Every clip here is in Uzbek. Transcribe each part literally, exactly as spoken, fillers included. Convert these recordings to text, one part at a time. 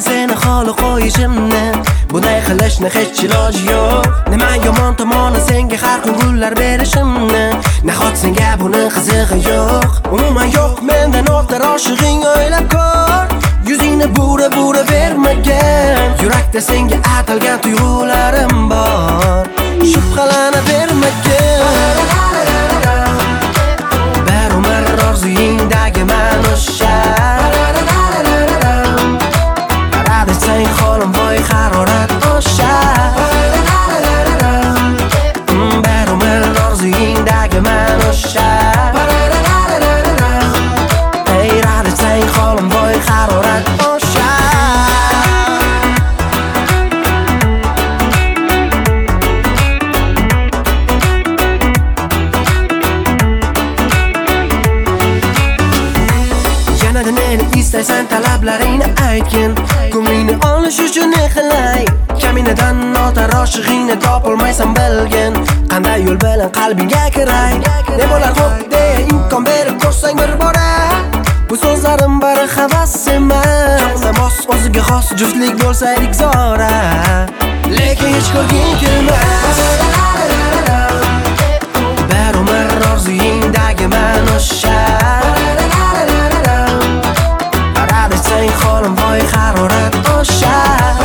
seni xoli qo'yishimni, bunday qilishni hech iloji yo'q. Nima yomon tomoni senga har kun gullar berishimni, nahot senga buni qizig'i yo'q. Umuman yo'q mendan ortar oshig'ing o'ylab ko'r. Yuzingni bura bura bermagan, yurakda senga atalgan tuyg'ularim bor. Shubhalana bermagan. Bir umr orzuyingdagi men o'sha. Qaradi sen qo'lim voy harorat o'sha. Bir umr orzuyingdagi men o'sha. Ey radi sen qo'lim voy harorat o'sha. Yanada neni istaysan talablaringni aytgin, ko'nglingni olish uchun ne qilay? Kaminadan notar oshig'ingni topolmaysan bilgin, qanday yo'l bilan qalbingga kiray? Ne bo'lar xo'p deya imkon berib ko'rsang bir bora. Bu so'zlarim bari havas emas, mos o'ziga xos juftlik bo'lsaydik zora. Lekin hech ko'rging kelmas. Bir umr orzuyingdagi men o'sha. Qaradi sen qo'lim voy harorat o'sha.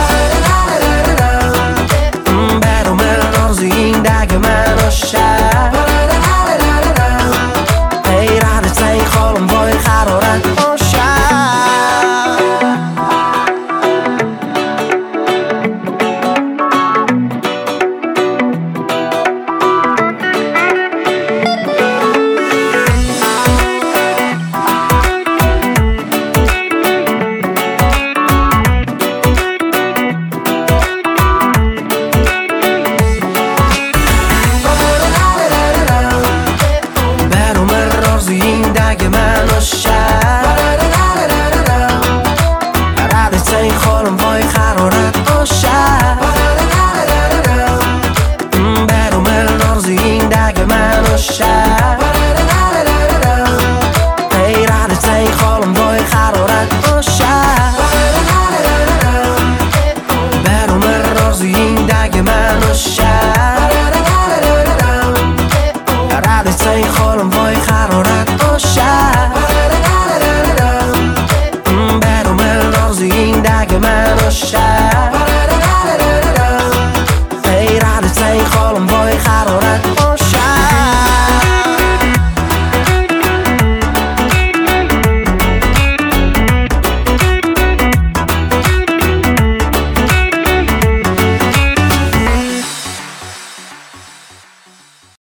Bir umr orzuyingdagi men o'sha. Ey radi sen qo'lim voy harorat o'sha. Orzuyingdagi men o'sha. Qaradi sen qo'lim